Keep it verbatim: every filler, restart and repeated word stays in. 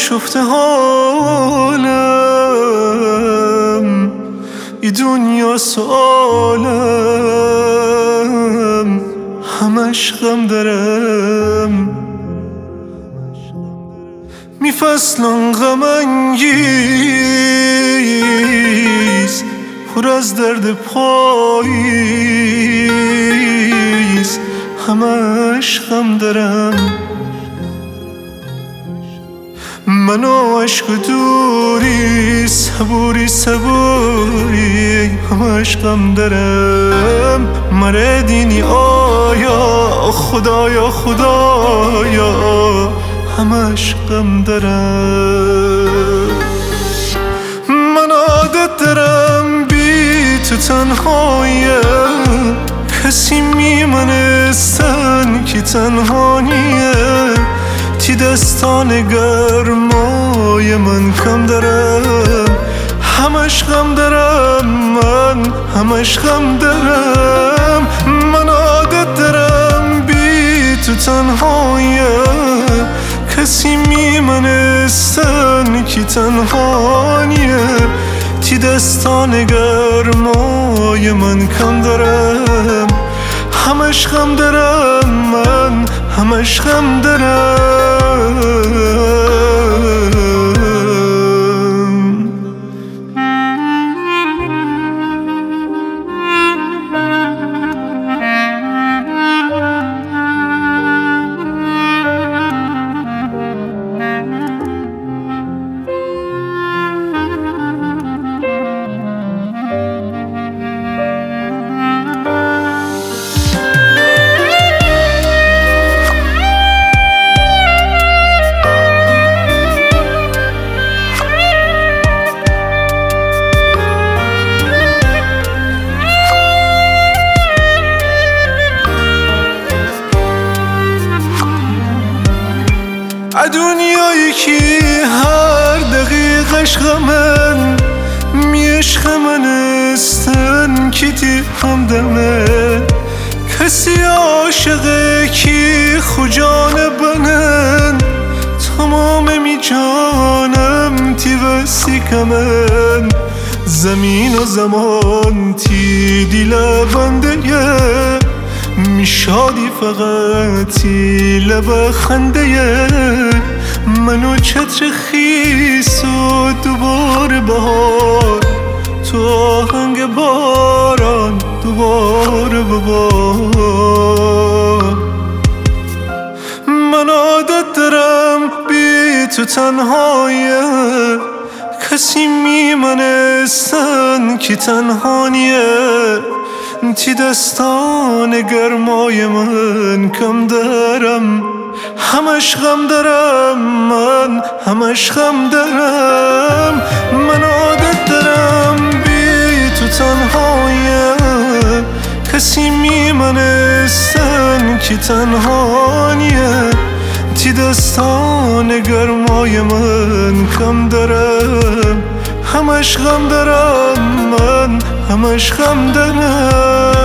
آشفته حالم، ای دنیا سوالم، همش غم دارم. می فصلان غم انگیز، پر از درد پاییز، همش غم دارم. من و عشق دوری، صبوری صبوری، همش غم دارم. مره دینی آیا خدایا خدایا، همش غم دارم. من عادت دارم بی تو تنهایم، کسی میمنستن که تنهانیه. تی دستان گرمای من کم دارم، همش غم دارم، من همش غم دارم. من عادت دارم بی تو تنهایم، کسی میمنستن که تنهانیه. تی دستان گرمای من کم دارم، همش غم دارم، من همش غم دارم. دنیایی که هر دقیقش غمن، میشخ من استن که تی همدمه. کسی عاشقه که خجان بنن، تمام می جانم تی وسی کمن. زمین و زمان تی دیل بنده می شادی فقطی لب خنده. منو چتر خیس و دوباره بهار، تو آهنگ باران دوباره ببار. من عادت دارم بی تو تنهایم، کسی میمنستن که تنهانیه. تی دستان گرمای من کم دارم، همش غم دارم، من همش غم دارم. من عادت دارم بی تو تنهایم، کسی میمنستن که تنهانیه. تی دستان گرمای من کم دارم، همش غم دارم، من همش غم دارم.